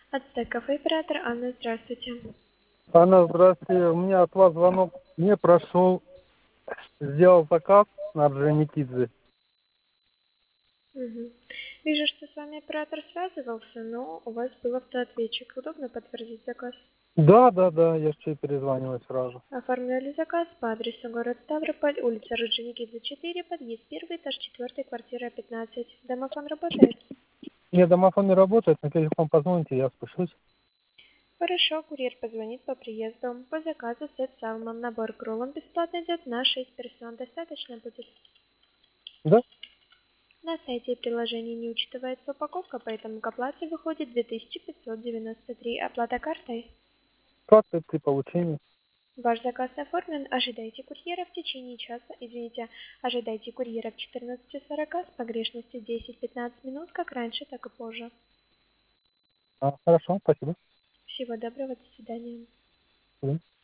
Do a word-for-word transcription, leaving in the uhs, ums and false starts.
Ацтек кафе, оператор Анна, здравствуйте. Анна, здравствуйте. У меня от вас звонок не прошел. Сделал заказ на Орджоникидзе. Мгм. Вижу, что с вами оператор связывался, но у вас был автоответчик. Удобно подтвердить заказ? Да, да, да, я же тебе перезваниваю сразу. Оформляли заказ по адресу город Ставрополь, улица Орджоникидзе, четыре, подъезд первый, этаж четыре, квартира пятнадцать. Домофон работает? Нет, домофон не работает, на телефон позвоните, я спущусь. Хорошо, курьер позвонит по приезду. По заказу сет салмон, набор к роллам бесплатно идет на шесть персон. Достаточно будет? Да? На сайте и приложении не учитывается упаковка, поэтому к оплате выходит две тысячи пятьсот девяносто три. Оплата картой? Карты при получении. Ваш заказ оформлен. Ожидайте курьера в течение часа. Извините, ожидайте курьера в четырнадцать сорок с погрешностью десять-пятнадцать минут, как раньше, так и позже. А, хорошо, спасибо. Всего доброго, до свидания. Мгм.